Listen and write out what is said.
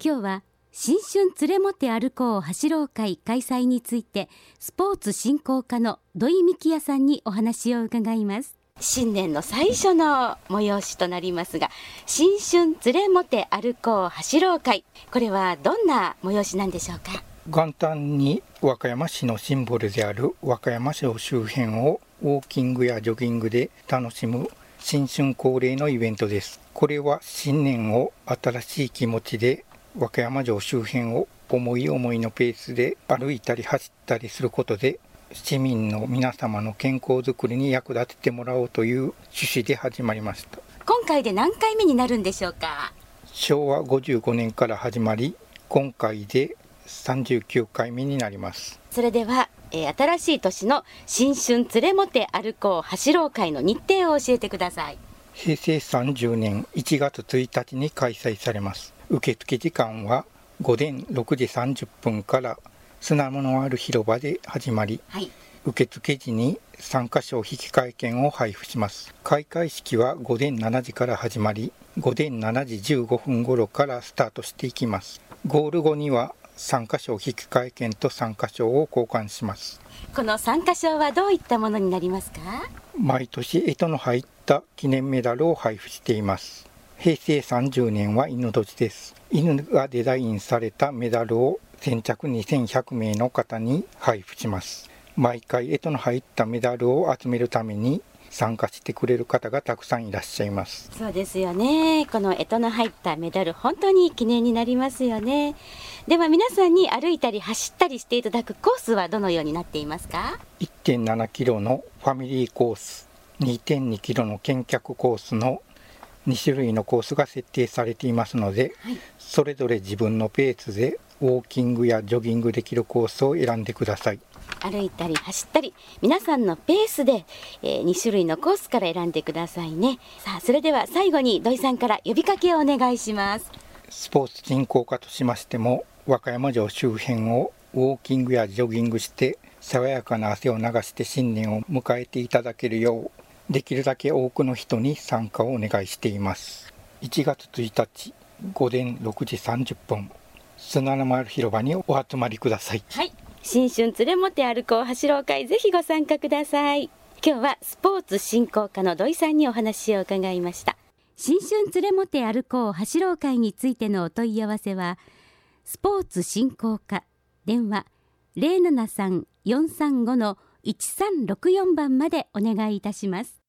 今日は新春連れもて歩こう走ろう会開催についてスポーツ振興課の土井幹也さんにお話を伺います。新年の最初の催しとなりますが、新春連れもて歩こう走ろう会、これはどんな催しなんでしょうか。 元旦に和歌山市のシンボルである和歌山城周辺をウォーキングやジョギングで楽しむ新春恒例のイベントです。これは新年を新しい気持ちで和歌山城周辺を思い思いのペースで歩いたり走ったりすることで市民の皆様の健康づくりに役立ててもらおうという趣旨で始まりました。 今回で何回目になるんでしょうか。 昭和55年から始まり、今回で39回目になります。 それでは、新しい年の新春連れもて歩こう走ろう会の日程を教えてください。 平成30年1月1日に開催されます。受付時間は午前6時30分から砂物ある広場で始まり、受付時に参加賞引換券を配布します。開会式は午前7時から始まり、午前7時15分頃からスタートしていきます。ゴール後には参加賞引換券と参加賞を交換します。 この参加賞はどういったものになりますか。 毎年干支の入った記念メダルを配布しています。平成30年は犬年です。犬がデザインされたメダルを先着2100名の方に配布します。毎回干支の入ったメダルを集めるために参加してくれる方がたくさんいらっしゃいます。 そうですよね。この干支の入ったメダル、本当に記念になりますよね。では皆さんに歩いたり走ったりしていただくコースはどのようになっていますか。 1.7 キロのファミリーコース、2.2 キロの見客コースの2種類のコースが設定されていますので、それぞれ自分のペースでウォーキングやジョギングできるコースを選んでください。 歩いたり走ったり皆さんのペースで、2種類のコースから選んでくださいね。さあ、それでは最後に土井さんから呼びかけをお願いします。 スポーツ振興課としましても、和歌山城周辺をウォーキングやジョギングして爽やかな汗を流して新年を迎えていただけるよう、できるだけ多くの人に参加をお願いしています。1月1日午前6時30分、砂の丸広場にお集まりください。 新春連れもて歩こう走ろう会、ぜひご参加ください。今日はスポーツ振興課の土井さんにお話を伺いました。新春連れもて歩こう走ろう会についてのお問い合わせはスポーツ振興課電話 073-435-1364 番までお願いいたします。